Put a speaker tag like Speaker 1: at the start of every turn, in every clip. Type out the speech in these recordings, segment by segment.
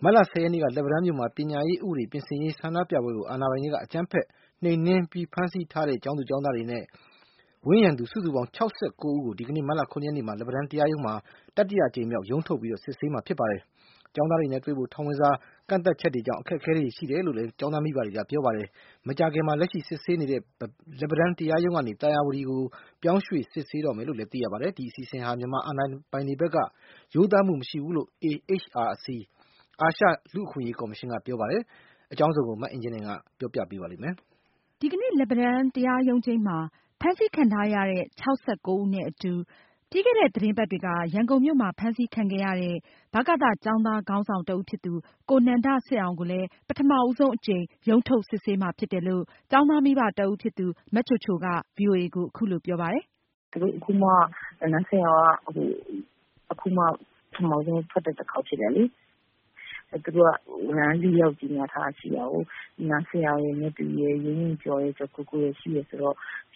Speaker 1: မတ်လ 10 ရက်နေ့က လက်ပံတန်းမြို့မှာ ပညာရေးဥပဒေပြင်ဆင်ရေးဆန္ဒပြပွဲကို အာဏာပိုင်တွေက အကြမ်းဖက်နှိမ်နင်းပြီးဖမ်းဆီးထားတဲ့ ကျောင်းသူကျောင်းသားတွေနဲ့ ဝန်းရံသူစုစုပေါင်း ၆၉ ဦးကို ဒီကနေ့ မတ်လ 7 ရက်နေ့မှာ လက်ပံတန်းတရားရုံးမှာ တတိယအကြိမ်မြောက် ရုံးထုတ်ပြီး စစ်ဆေးမှာဖြစ်ပါတယ်။ ကျောင်းသားတွေနဲ့တွေ့ဖို့ ထောင်ဝင်စာကန့်သတ်ချက်တွေကြောင့် အခက်အခဲတွေရှိတယ်လို့လည်း ကျောင်းသားမိဘတွေကပြောပါတယ်။ မကြာခင်မှာ လက်ရှိစစ်ဆေးနေတဲ့ လက်ပံတန်းတရားရုံးကနေ သာယာဝတီကို ပြောင်းရွှေ့စစ်ဆေးတော့မယ်လို့လည်းသိရပါတယ်။ ဒီအစီအစဉ်ဟာ မြန်မာအာဏာပိုင်တွေဘက်က ရိုးသားမှုမရှိဘူးလို့ AHRC အာရှလူ့အခွင့်အရေးကော်မရှင်ကပြောပါတယ်။ အကြောင်းစုံကို မအင်ကြင်းနိုင်က ပြောပြပေးပါမယ်
Speaker 2: ။ ဒီကနေ့ လက်ပံတန်းတရားရုံးချိန်းမှာ ဖမ်းဆီးခံထားရတဲ့ ၆၉ ဦးနဲ့အတူ ပြီးခဲ့တဲ့ သတင်းပတ်တွေက ရန်ကုန်မြို့မှာ ဖမ်းဆီးခံခဲ့ရတဲ့ ဗကသ ကျောင်းသားခေါင်းဆောင်တဦးဖြစ်သူ ကိုနန္ဒစစ်အောင်ကိုလည်း ပထမဦးဆုံးအကြိမ် ရုံးထုတ်စစ်ဆေးမှာဖြစ်တယ်လို့ ကျောင်းသားမိဘတဦးဖြစ်သူ မချိုချိုက ဗွီအိုအေကို အခုလိုပြောပါတယ်
Speaker 3: ။ “သူတို့အခုမှ နန်းဆရာက အခုမှ ပထမဆုံးထွက်တဲ့တခေါက်ဖြစ်တယ်လေ။ သူတို့က ဝရမ်း 4 ယောက်ကြေညာထားတာရှိတာကို နန်းဆရာရယ်၊ မတူရယ်၊ ရဲရင့်ကျော်ရယ်၊ ကျော်ကိုကိုရယ်ရှိတယ်ဆိုတော့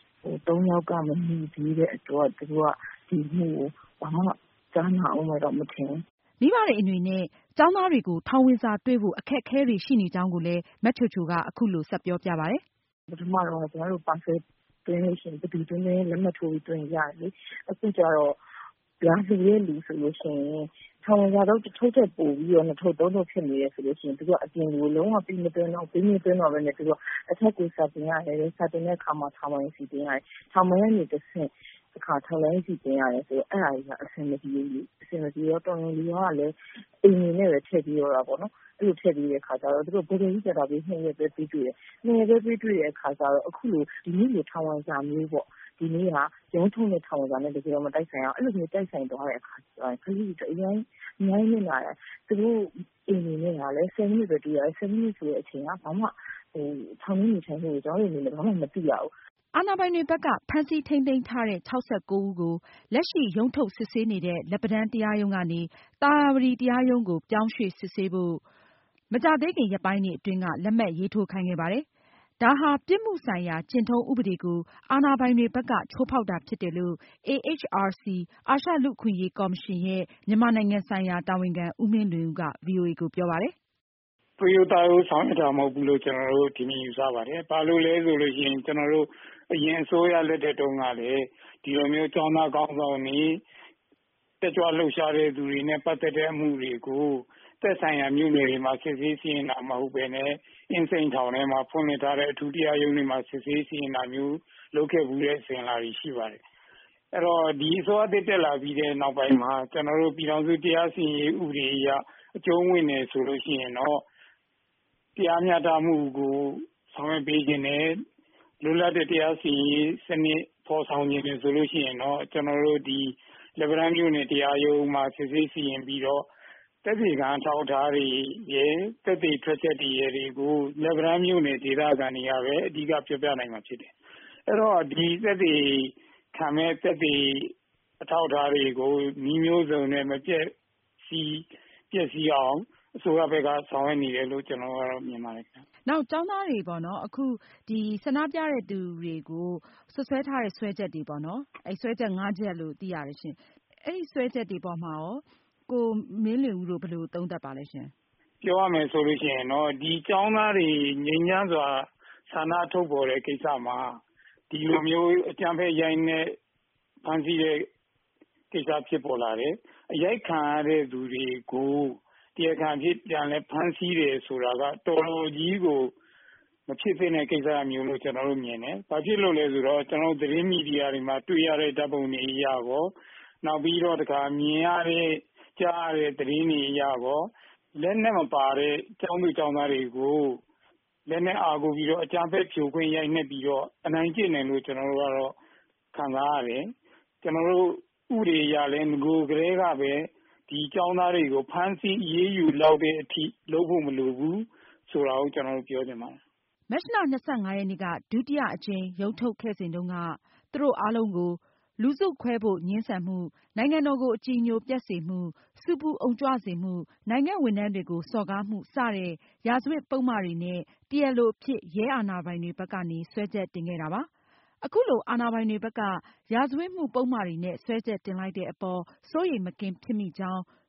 Speaker 3: 3 ယောက်ကမမိသေးတဲ့အတွက် သူတို့ကဒီအမှုကို ဘာမှကြားနာဦးမယ်တော့မထင်ဘူး။
Speaker 2: ” မိဘတွေအနေနဲ့ ကျောင်းသားတွေကို ထောင်ဝင်စာတွေ့ဖို့ အခက်အခဲတွေရှိနေကြောင်းကိုလည်း မချိုချိုက အခုလိုဆက်ပြောပြပါတယ်
Speaker 3: ။ “ပထမတော့ ကျမတို့ ပါဆယ်သွင်းလို့ရှိရင် ဘယ်သူသွင်းလည်းလက်မှတ်ထိုးပြီးသွင်းလို့ရတယ်လေ။ အခုကျတော့ လာလှူတဲ့လူဆိုလို့ရှိရင် ထောင်ဝင်စာထုတ်ထက်ပိုပြီးတော့ 2 ထုပ် 3 ထုပ်ဖြစ်နေတယ်ဆိုလို့ရှိရင် သူတို့ကအပြင်ကိုလုံးဝပေးမသွင်းတော့ပဲနဲ့ သူတို့အထက်ကိုစာတင်ရတယ်။ စာတင်တဲ့အခါမှာ ထောင်ပိုင်ဆီတင်ရတယ်။ ထောင်ပိုင်ကနေတဆင့် တခါထောက်လှမ်းရေးဆီတင်ရတယ်ဆိုတော့ အဲဒါတွေကအဆင်မပြေဘူးလေ။ အဆင်မပြေတော့ တော်ရုံလူရောကလည်း အိမ်အနေနဲ့ပဲထည့်ပေးတော့တာပေါ့နော်။ အဲလိုထည့်ပေးတဲ့အခါကျတော့ သူတို့ဘယ်လိုကြီးကြာတာပေး 2 ရက်ပဲပေးတွေ့တယ်။ 2 ရက်ပဲပေးတွေ့တဲ့အခါကျတော့ အခုလိုဒီနေ့လိုထောင်ဝင်စာမျိုးပေါ့ ဒီနေ့ကရုံးထုတ်မယ့်ထောင်ဝင်စာနဲ့တကယ်တော့မတိုက်ဆိုင်ရဘူး။ အဲလိုမျိုးတိုက်ဆိုင်သွားတဲ့အခါကျရင် ကလေးတွေအတွက်အများကြီးနစ်နာတယ်။ သူတို့အိမ်အနေနဲ့ကလည်း 10 မိနစ်ပဲတွေ့ရတယ်။ 10 မိနစ်ဆိုတဲ့အချိန်က ဘာမှထောင်တွင်းနေထိုင်မှုကို ကျမတို့အနေနဲ့ဘာမှမသိရဘူး။
Speaker 2: ” အာဏာပိုင်တွေဘက်က ဖမ်းဆီးထိန်းသိမ်းထားတဲ့ ၆၉ ဦးကို လက်ရှိရုံးထုတ်စစ်ဆေးနေတဲ့ လက်ပံတန်းတရားရုံးကနေ သာယာဝတီတရားရုံးကို ပြောင်းရွှေ့စစ်ဆေးဖို့ မကြာသေးခင်ရက်ပိုင်းတွေအတွင်းက လက်မှတ်ရေးထိုးခိုင်းခဲ့ပါတယ်။ ဒါဟာ ပြစ်မှုဆိုင်ရာကျင့်ထုံးဥပဒေကို အာဏာပိုင်တွေဘက်က ချိုးဖောက်တာဖြစ်တယ်လို့ AHRC အာရှလူ့အခွင့်အရေးကော်မရှင်ရဲ့ မြန်မာနိုင်ငံဆိုင်ရာတာဝန်ခံ ဦးမင်းလွင်ဦးက ဗွီအိုအေကိုပြောပါတယ်
Speaker 4: ။ “သွေးရိုးသားရိုးဆောင်ရွက်တာမဟုတ်ဘူးလို့ ကျနော်တို့ထင်မြင်ယူဆပါတယ်။ ဘာလို့လဲဆိုလို့ရှိရင် ကျနော်တို့အရင်အစိုးရလက်ထက်တုန်းကလည်း ဒီလိုမျိုးကျောင်းသားခေါင်းဆောင်တွေ တက်ကြွလှုပ်ရှားတဲ့သူတွေနဲ့ ပတ်သက်တဲ့အမှုတွေကို သက်ဆိုင်ရာမြို့နယ်တွေမှာ စစ်ဆေးစီရင်တာမဟုတ်ပဲနဲ့ အင်းစိန်ထောင်ထဲမှာဖွင့်လှစ်ထားတဲ့ အထူးတရားရုံးတွေမှာ စစ်ဆေးစီရင်တာမျိုးလုပ်ခဲ့ဖူးတဲ့အစဉ်အလာတွေရှိပါတယ်။ အဲ့တော့ ဒီအစိုးရသစ်တက်လာပြီးတဲ့နောက်ပိုင်းမှာ ကျနော်တို့ပြည်ထောင်စုတရားစီရင်ရေးဥပဒေအရ အကျုံးဝင်တယ်ဆိုလို့ရှိရင်တော့ တရားမျှတမှုကိုဆောင်ရွက်ပေးခြင်းနဲ့ လွတ်လပ်တဲ့တရားစီရင်ရေးစနစ်ဖော်ဆောင်ခြင်းနဲ့ဆိုလို့ရှိရင်တော့ ကျနော်တို့ဒီလက်ပံတန်းမြို့နယ်တရားရုံးမှာ စစ်ဆေးစီရင်ပြီးတော့ သက်သေခံအထောက်အထားတွေရယ် သက်သေထွက်ချက်တွေရယ်တွေကို လက်ပံတန်းမြို့နယ်ဒေသခံတွေကပဲ အဓိကပြောပြနိုင်မှာဖြစ်တယ်။ အဲ့တော့ဒီသက်သေခံမဲ့သက်သေအထောက်အထားတွေကို နည်းမျိုးစုံနဲ့မပျက်စီးအောင်အစိုးရဘက်ကဆောင်ရွက်နေတယ်လို့ ကျနော်ကတော့မြင်ပါတယ်ခင်ဗျ
Speaker 2: ။ နောက်ကျောင်းသားတွေပေါ့နော် အခုဒီဆန္ဒပြတဲ့သူတွေကိုစွပ်စွဲထားတဲ့စွဲချက်တွေပေါ့နော် စွဲချက် 5 ချက်လို့သိရတယ်ရှင့်။ အဲဒီစွဲချက်တွေပေါ်မှာရော ကိုမင်းလွင်ဦးတို့ဘယ်လိုသုံးသပ်ပါလဲရှင့်
Speaker 4: ။ ပြောရမယ်ဆိုလို့ရှိရင်တော့ ဒီကျောင်းသားတွေငြိမ်းချမ်းစွာဆန္ဒထုတ်ဖော်တဲ့ကိစ္စမှာ ဒီလိုမျိုးအကြမ်းဖက်ရိုက်နှက်ဖမ်းဆီးတဲ့ကိစ္စဖြစ်ပေါ်လာတယ်။ အရိုက်ခံရတဲ့သူတွေကို တရားခံအဖြစ်ပြန်လည်ဖမ်းဆီးတယ်ဆိုတာက တော်တော်ကြီးကိုမဖြစ်သင့်တဲ့ကိစ္စမျိုးလို့ကျနော်တို့မြင်တယ်။ ဘာဖြစ်လို့လဲဆိုတော့ ကျနော်တို့သတင်းမီဒီယာတွေမှာတွေ့ရတဲ့ဓာတ်ပုံတွေအရရော နောက်ပြီးတော့တခါမြင်ရတဲ့ကြားရတဲ့သတင်းတွေအရရော လက်နက်မပါတဲ့ကျောင်းသူကျောင်းသားတွေကို လက်နက်အားကိုးပြီးတော့ အကြမ်းဖက်ဖြိုခွင်းရိုက်နှက်ပြီးတော့ အနိုင်ကျင့်တယ်လို့ ကျနော်တို့ကတော့ခံစားရတယ်။ ကျနော်တို့ဥပဒေအရလည်း နဂိုကတည်းကပဲဒီကျောင်းသားတွေကို ဖမ်းဆီးအရေးယူလောက်တဲ့အထိလုပ်ဖို့မလိုဘူးဆိုတာကို ကျနော်တို့ပြောချင်ပါတယ်
Speaker 2: ။ မတ်လ 25 ရက်နေ့က ဒုတိယအကြိမ်ရုံးထုတ်ခဲ့စဉ်တုန်းက သူတို့အားလုံးကို လူစုခွဲဖို့ငြင်းဆန်မှု၊ နိုင်ငံတော်ကိုအကြည်ညိုပျက်စေမှု၊ ဆူပူအုံကြွစေမှု၊ နိုင်ငံဝန်ထမ်းတွေကို စော်ကားမှု စတဲ့ ရာဇဝတ်ပုဒ်မတွေနဲ့ တရားလိုအဖြစ် ရဲအာဏာပိုင်တွေဘက်ကနေ စွဲချက်တင်ခဲ့တာပါ။ အခုလိုအာဏာပိုင်တွေဘက်က ရာဇဝတ်မှုပုဒ်မတွေနဲ့ စွဲချက်တင်လိုက်တဲ့အပေါ် စိုးရိမ်မကင်းဖြစ်မိကြောင်း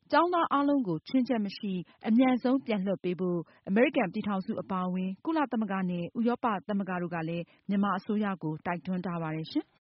Speaker 2: ကျောင်းသားအားလုံးကို ချွင်းချက်မရှိ အမြန်ဆုံးပြန်လွှတ်ပေးဖို့ အမေရိကန်ပြည်ထောင်စုအပါအဝင် ကုလသမဂ္ဂနဲ့ ဥရောပသမဂ္ဂတို့ကလည်း မြန်မာအစိုးရကို တိုက်တွန်းထားပါတယ်ရှင်။